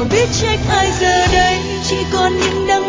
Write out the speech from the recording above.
biết trách ai giờ đây chỉ còn những đắng